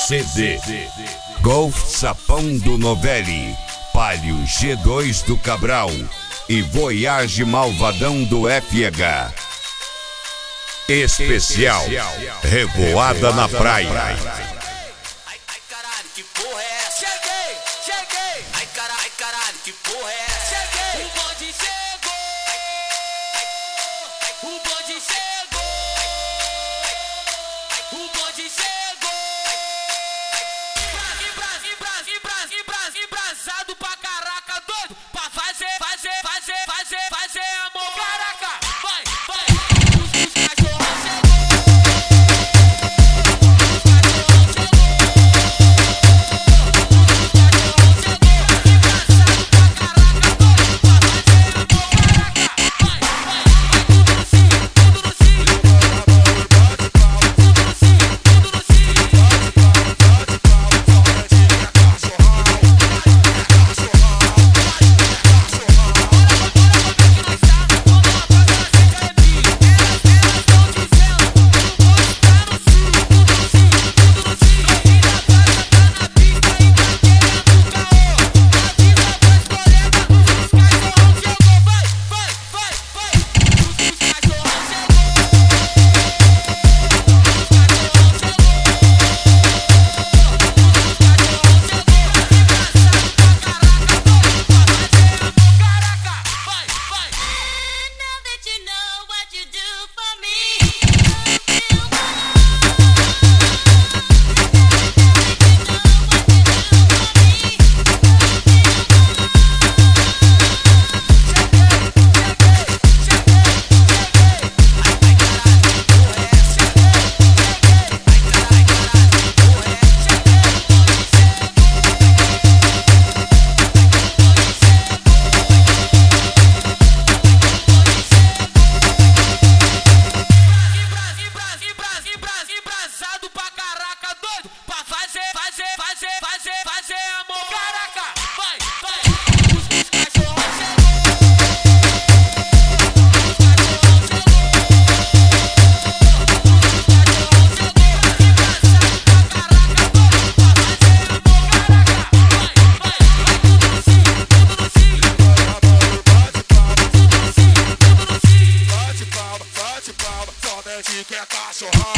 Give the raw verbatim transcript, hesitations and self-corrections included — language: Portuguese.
C D Golf Sapão do Novelli, Palio G dois do Cabral e Voyage Malvadão do F H. Especial Revoada na Praia. Ai, ai, caralho, que porra é essa? Cheguei, cheguei. Ai, caralho, ai, caralho, que porra é essa? Cheguei. O bonde chegou. O bonde chegou. O bonde chegou. Brasil, Brasil, Brasil, Brasil, Brasil, pra caraca, doido. Pra fazer, fazer, fazer, fazer, fazer amor. Caraca, vai, vai. Que é cachorrão.